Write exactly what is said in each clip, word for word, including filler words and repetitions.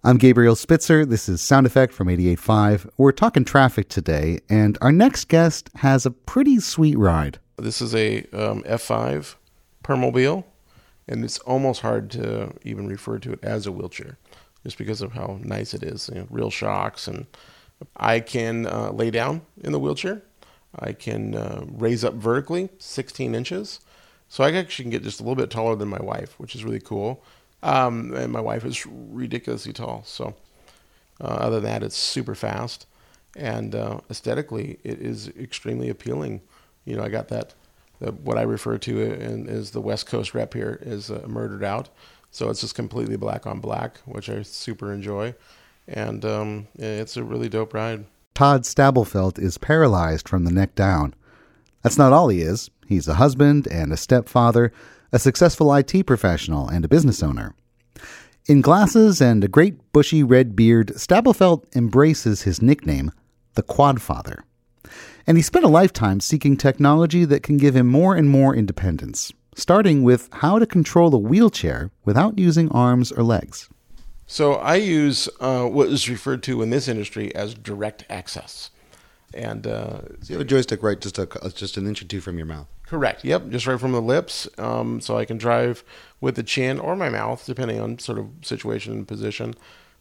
I'm Gabriel Spitzer. This is Sound Effect from eighty-eight point five. We're talking traffic today, and our next guest has a pretty sweet ride. This is a um, F five Permobile, and it's almost hard to even refer to it as a wheelchair, just because of how nice it is. You know, real shocks, and I can uh, lay down in the wheelchair. I can uh, raise up vertically sixteen inches, so I actually can get just a little bit taller than my wife, which is really cool. Um, and my wife is ridiculously tall. So uh, other than that, it's super fast. And uh, aesthetically, it is extremely appealing. You know, I got that, the, what I refer to in, as the West Coast rep here is uh, murdered out. So it's just completely black on black, which I super enjoy. And um, it's a really dope ride. Todd Stabelfelt is paralyzed from the neck down. That's not all he is. He's a husband and a stepfather, a successful I T professional, and a business owner. In glasses and a great bushy red beard, Stabelfelt embraces his nickname, the Quadfather. And he spent a lifetime seeking technology that can give him more and more independence, starting with how to control a wheelchair without using arms or legs. So I use uh, what is referred to in this industry as direct access. And uh, so you have a joystick right just a, just an inch or two from your mouth. Correct. Yep, just right from the lips. Um, so I can drive with the chin or my mouth, depending on sort of situation and position.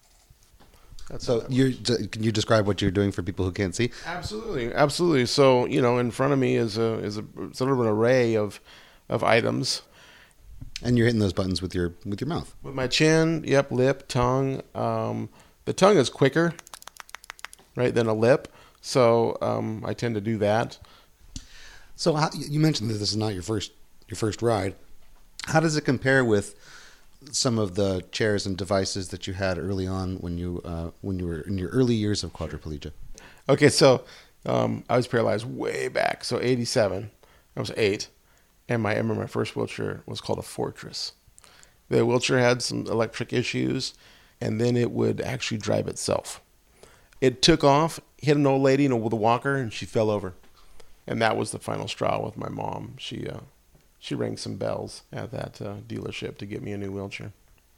That's so you can you describe what you're doing for people who can't see? Absolutely, absolutely. So you know, in front of me is a is a sort of an array of of items. And you're hitting those buttons with your with your mouth. With my chin, yep, lip, tongue. Um, the tongue is quicker, right, than a lip. So um, I tend to do that. So how, you mentioned that this is not your first your first ride. How does it compare with some of the chairs and devices that you had early on when you uh, when you were in your early years of quadriplegia? Okay, so um, I was paralyzed way back. So eighty-seven, I was eight, and my I remember my first wheelchair was called a Fortress. The wheelchair had some electric issues, and then it would actually drive itself. It took off, hit an old lady you know, with a walker, and she fell over. And that was the final straw with my mom. She uh, she rang some bells at that uh, dealership to get me a new wheelchair.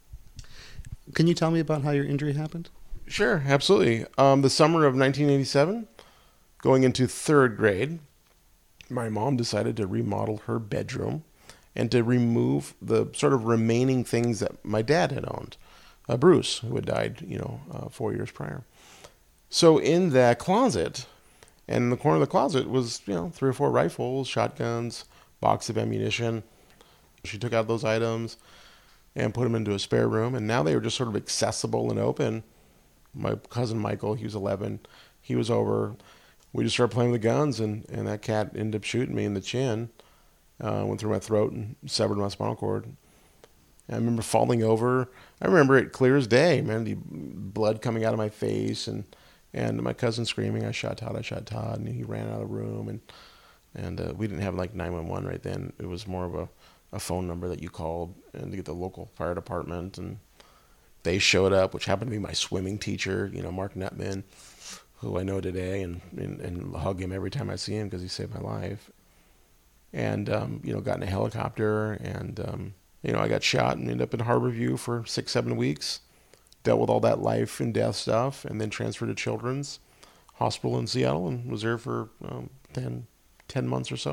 Can you tell me about how your injury happened? Sure, absolutely. Um, the summer of nineteen eighty-seven, going into third grade, my mom decided to remodel her bedroom and to remove the sort of remaining things that my dad had owned. Uh, Bruce, who had died, you know, uh, four years prior. So in that closet, and in the corner of the closet was, you know, three or four rifles, shotguns, box of ammunition. She took out those items and put them into a spare room, and now they were just sort of accessible and open. My cousin Michael, he was eleven, he was over. We just started playing with the guns, and, and that cat ended up shooting me in the chin. Uh, went through my throat and severed my spinal cord. And I remember falling over. I remember it clear as day, man, the blood coming out of my face, and And my cousin screaming, I shot Todd, I shot Todd. And he ran out of the room. And and uh, we didn't have like nine one one right then. It was more of a, a phone number that you called and to get the local fire department. And they showed up, which happened to be my swimming teacher, you know, Mark Nutman, who I know today, and, and, and hug him every time I see him because he saved my life. And, um, you know, got in a helicopter. And, um, you know, I got shot and ended up in Harborview for six, seven weeks. Dealt with all that life and death stuff, and then transferred to Children's Hospital in Seattle and was there for um, ten, ten months or so.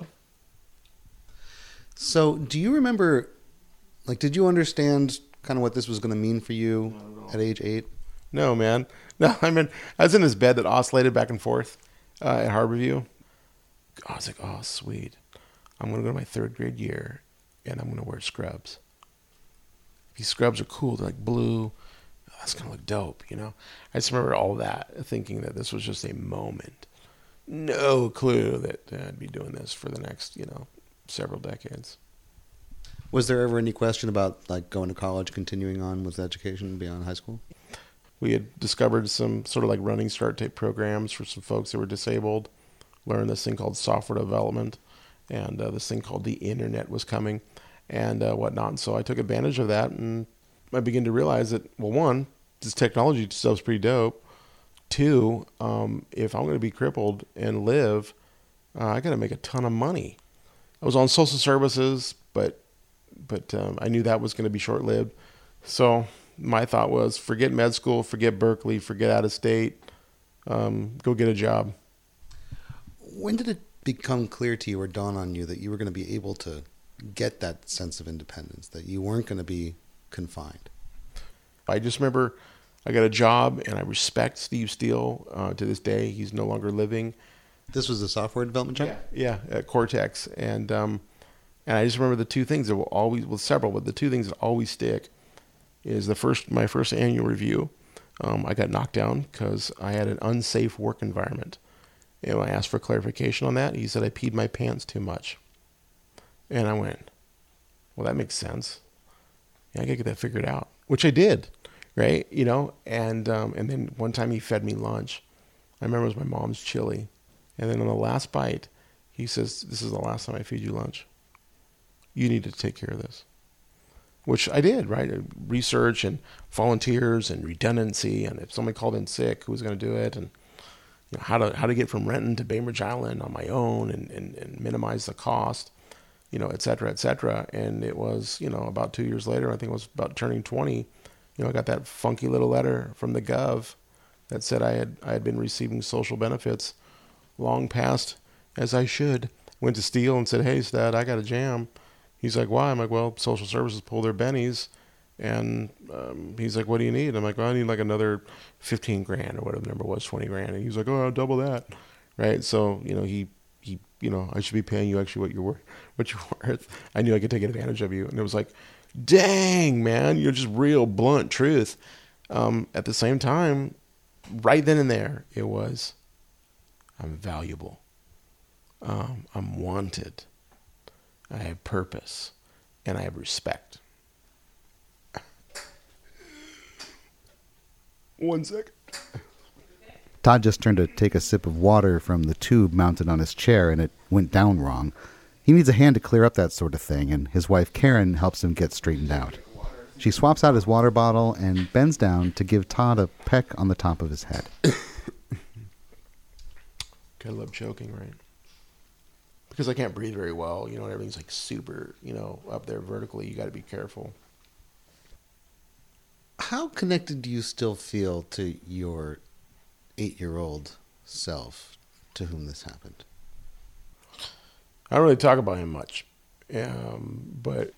So do you remember, like, did you understand kind of what this was going to mean for you at age eight? No, man. No, I mean, I was in this bed that oscillated back and forth uh, at Harborview. I was like, oh, sweet. I'm going to go to my third grade year, and I'm going to wear scrubs. These scrubs are cool. They're like blue. That's going to look dope, you know? I just remember all that, thinking that this was just a moment. No clue that I'd be doing this for the next, you know, several decades. Was there ever any question about, like, going to college, continuing on with education beyond high school? We had discovered some sort of like running start type programs for some folks that were disabled, learned this thing called software development, and uh, this thing called the internet was coming and uh, whatnot. And so I took advantage of that, and I began to realize that, well, one, this technology stuff's pretty dope. Two, um, if I'm going to be crippled and live, uh, I got to make a ton of money. I was on social services, but but um, I knew that was going to be short-lived. So my thought was forget med school, forget Berkeley, forget out of state, um, go get a job. When did it become clear to you or dawn on you that you were going to be able to get that sense of independence, that you weren't going to be confined? I just remember I got a job, and I respect Steve Steele uh, to this day. He's no longer living. This was a software development job? Yeah, yeah, at Cortex. And um, and I just remember the two things that will always, well, several, but the two things that always stick is the first, my first annual review. Um, I got knocked down because I had an unsafe work environment. And when I asked for clarification on that, he said I peed my pants too much. And I went, well, that makes sense. Yeah, I gotta get that figured out, which I did, right? You know, and um, and then one time he fed me lunch. I remember it was my mom's chili. And then on the last bite, he says, this is the last time I feed you lunch. You need to take care of this. Which I did, right? Research and volunteers and redundancy, and if somebody called in sick, who was going to do it, and you know, how to how to get from Renton to Bainbridge Island on my own, and, and, and minimize the cost, you know, et cetera, et cetera. And it was, you know, about two years later, I think it was about turning twenty, you know, I got that funky little letter from the Gov that said I had I had been receiving social benefits long past as I should. Went to Steele and said, hey, Stat, I got a jam. He's like, why? I'm like, well, social services pull their bennies. And um, he's like, what do you need? I'm like, well, I need like another fifteen grand or whatever the number was, twenty grand. And he's like, oh, I'll double that. Right. So, you know, he, he, you know, I should be paying you actually what you're worth, what you're worth. I knew I could take advantage of you. And it was like, dang, man, you're just real blunt truth. Um, at the same time, right then and there, it was, I'm valuable. Um, I'm wanted. I have purpose, and I have respect. One second. Todd just turned to take a sip of water from the tube mounted on his chair, and it went down wrong. He needs a hand to clear up that sort of thing, and his wife Karen helps him get straightened out. She swaps out his water bottle and bends down to give Todd a peck on the top of his head. Gotta love choking, right? Because I can't breathe very well, you know, everything's like super, you know, up there vertically. You got to be careful. How connected do you still feel to your eight-year-old self to whom this happened? I don't really talk about him much, um, but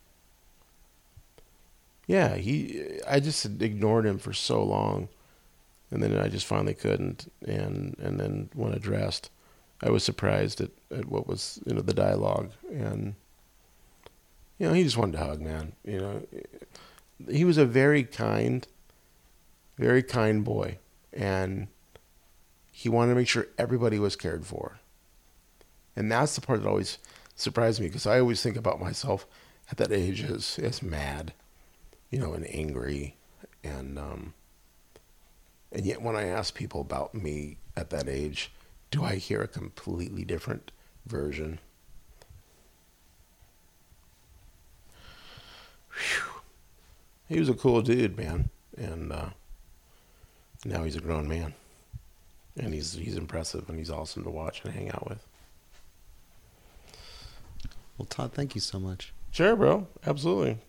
yeah, he. I just ignored him for so long, and then I just finally couldn't, and and then when addressed, I was surprised at, at what was, you know, the dialogue. And, you know, he just wanted to hug, man. You know, he was a very kind, very kind boy. And he wanted to make sure everybody was cared for. And that's the part that always surprised me, because I always think about myself at that age as, as mad, you know, and angry. And, um, and yet when I ask people about me at that age, do I hear a completely different version? Whew. He was a cool dude, man. And uh, now he's a grown man. And he's he's impressive, and he's awesome to watch and hang out with. Well, Todd, thank you so much. Sure, bro. Absolutely.